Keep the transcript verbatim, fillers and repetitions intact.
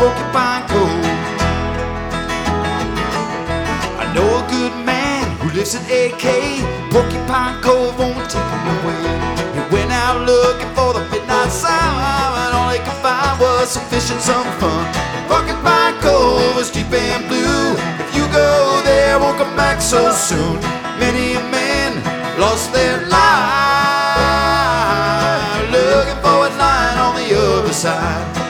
Porcupine Cove. I know a good man who lives in A K. Porcupine Cove won't take him away. He went out looking for the midnight sun, and all he could find was some fish and some fun. Porcupine Cove is deep and blue. If you go there, won't come back so soon. Many men lost their lives looking for what's lying on the other side.